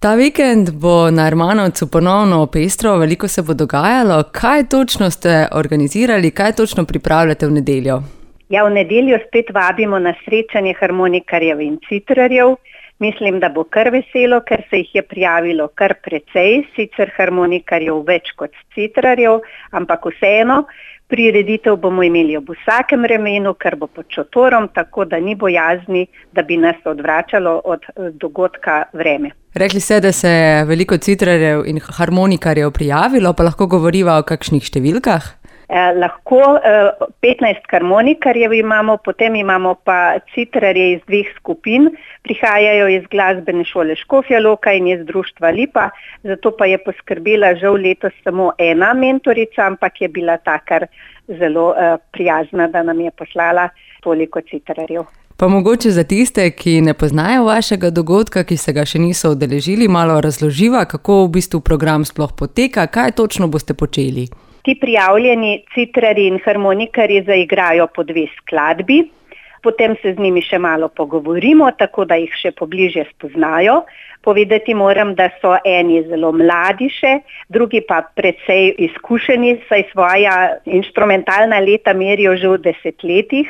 Ta vikend bo na Ermanovcu ponovno pestro, veliko se bo dogajalo. Kaj točno ste organizirali, kaj točno pripravljate v nedeljo? Ja, v nedeljo spet vabimo na srečanje harmonikarjev in citrarjev. Mislim, da bo kar veselo, ker se jih je prijavilo kar precej, sicer harmonikarjev več kot citrarjev, ampak vseeno. Prireditev bomo imeli ob vsakem vremenu, ker bo pod šotorom, tako da ni bojazni, da bi nas odvračalo od dogodka vreme. Rekli ste, da se je veliko citrarjev in harmonikarjev prijavilo, pa lahko govoriva o kakšnih številkah? Lahko 15 harmonikarjev imamo, potem imamo pa citrarje iz 2 skupin, prihajajo iz glasbene šole Škofja Loka in iz društva Lipa, zato pa je poskrbela žal letos samo ena mentorica, ampak je bila ta kar zelo prijazna, da nam je poslala toliko citrarjev. Pa mogoče za tiste, ki ne poznajo vašega dogodka, ki se ga še niso udeležili, malo razloživa, kako v bistvu program sploh poteka, kaj točno boste počeli. Ti prijavljeni citrarji in harmonikarji zaigrajo po 2 skladbi, potem se z njimi še malo pogovorimo, tako da jih še pobliže spoznajo. Povedati moram, da so eni zelo mladi še, drugi pa precej izkušeni, saj svoja inštrumentalna leta merijo že v 10 letih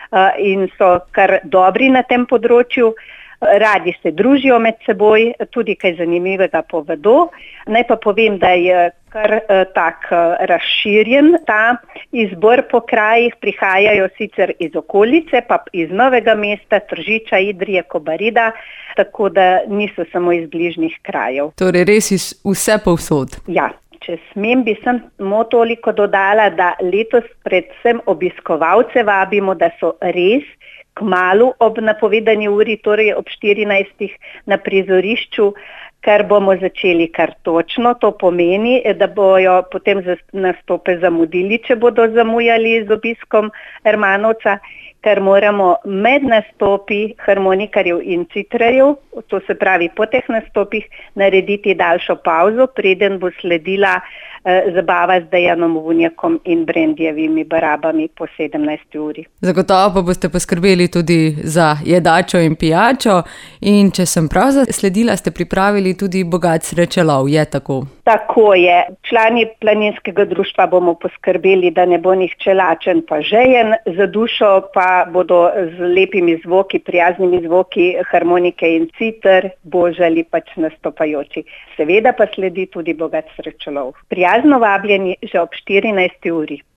in so kar dobri na tem področju. Radi se družijo med seboj, tudi kaj zanimivega povedo. Naj pa povem, da je kar tak razširjen ta izbor po krajih, prihajajo sicer iz okolice, pa iz Novega mesta, Tržiča, Idrije, Kobarida, tako da niso samo iz bližnjih krajev. Torej res iz vse povsod. Ja, če smem, bi samo toliko dodala, da letos predvsem obiskovalce vabimo, da so res kmalu ob napovedani uri, torej ob 14. na prizorišču, kar bomo začeli kar točno. To pomeni, da bojo potem nastope zamudili, če bodo zamujali z obiskom Ermanovca, ker moramo med nastopi harmonikarjev in citrarjev, to se pravi po teh nastopih, narediti daljšo pavzo, preden bo sledila zabava z Dejanom Vunjakom in Brendijevimi barabami po 17. uri. Zagotovo pa boste poskrbeli tudi za jedačo in pijačo in če sem prav zasledila, ste pripravili tudi bogat srečelov, je tako? Tako je. Člani planinskega društva bomo poskrbeli, da ne bo nihče lačen pa žejen, za dušo pa bodo z lepimi zvoki, prijaznimi zvoki harmonike in citer božali pač nastopajoči. Seveda pa sledi tudi bogat srečelov. Prijazno vabljeni že ob 14. uri.